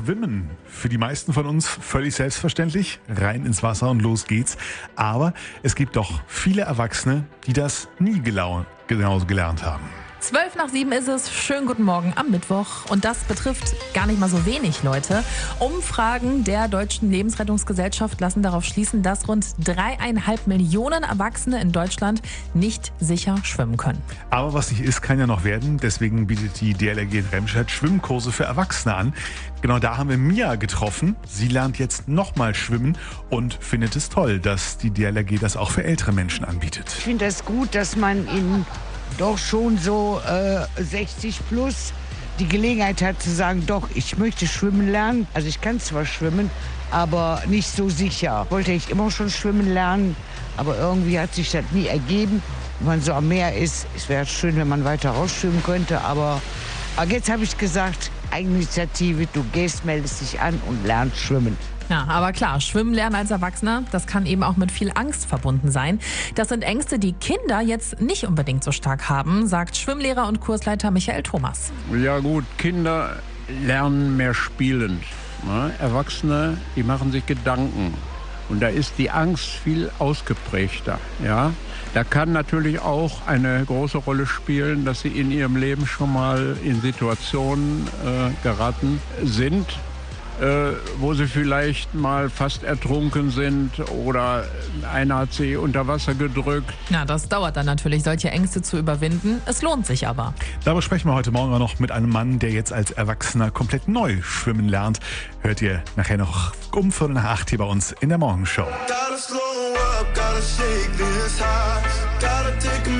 Schwimmen. Für die meisten von uns völlig selbstverständlich. Rein ins Wasser und los geht's. Aber es gibt doch viele Erwachsene, die das nie genauso gelernt haben. 7:12 ist es. Schönen guten Morgen am Mittwoch. Und das betrifft gar nicht mal so wenig Leute. Umfragen der Deutschen Lebensrettungsgesellschaft lassen darauf schließen, dass rund 3,5 Millionen Erwachsene in Deutschland nicht sicher schwimmen können. Aber was nicht ist, kann ja noch werden. Deswegen bietet die DLRG in Remscheid Schwimmkurse für Erwachsene an. Genau da haben wir Mia getroffen. Sie lernt jetzt nochmal schwimmen und findet es toll, dass die DLRG das auch für ältere Menschen anbietet. Ich finde es gut, dass man in doch schon so 60 plus die Gelegenheit hat zu sagen, doch, ich möchte schwimmen lernen. Also ich kann zwar schwimmen, aber nicht so sicher. Wollte ich immer schon schwimmen lernen, aber irgendwie hat sich das nie ergeben. Wenn man so am Meer ist, es wäre schön, wenn man weiter rausschwimmen könnte, aber jetzt habe ich gesagt, Eigeninitiative, du gehst, meldest dich an und lernst schwimmen. Ja, aber klar, Schwimmen lernen als Erwachsener, das kann eben auch mit viel Angst verbunden sein. Das sind Ängste, die Kinder jetzt nicht unbedingt so stark haben, sagt Schwimmlehrer und Kursleiter Michael Thomas. Ja gut, Kinder lernen mehr spielend. Ne? Erwachsene, die machen sich Gedanken. Und da ist die Angst viel ausgeprägter. Ja? Da kann natürlich auch eine große Rolle spielen, dass sie in ihrem Leben schon mal in Situationen geraten sind, wo sie vielleicht mal fast ertrunken sind oder einer hat sie unter Wasser gedrückt. Ja, das dauert dann natürlich, solche Ängste zu überwinden. Es lohnt sich aber. Darüber sprechen wir heute Morgen auch noch mit einem Mann, der jetzt als Erwachsener komplett neu schwimmen lernt. Hört ihr nachher noch um 7:45 hier bei uns in der Morgenshow.